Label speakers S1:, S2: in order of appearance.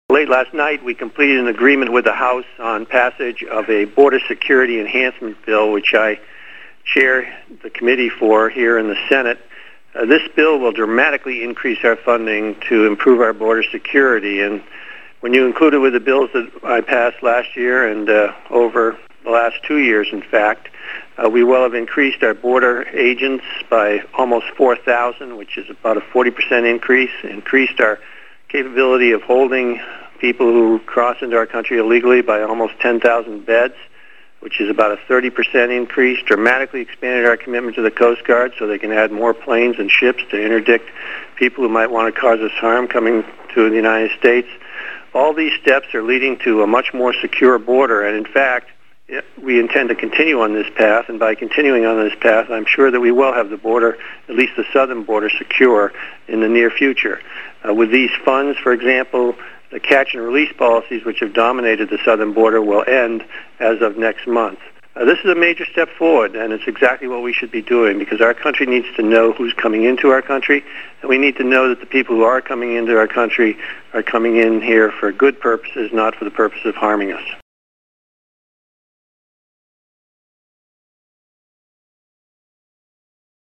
S1: Late last night, we completed an agreement with the House on passage of a border security enhancement bill, which I chair the committee for here in the Senate. This bill will dramatically increase our funding to improve our border security. And when you include it with the bills that I passed last year and over the last 2 years, in fact, we will have increased our border agents by almost 4,000, which is about a 40% increase, increased our capability of holding people who cross into our country illegally by almost 10,000 beds, which is about a 30% increase, dramatically expanded our commitment to the Coast Guard so they can add more planes and ships to interdict people who might want to cause us harm coming to the United States. All these steps are leading to a much more secure border, and in fact, we intend to continue on this path, and by continuing on this path, I'm sure that we will have the border, at least the southern border, secure in the near future. With these funds, for example, the catch and release policies which have dominated the southern border will end as of next month. This is a major step forward, and it's exactly what we should be doing because our country needs to know who's coming into our country, and we need to know that the people who are coming into our country are coming in here for good purposes, not for the purpose of harming us.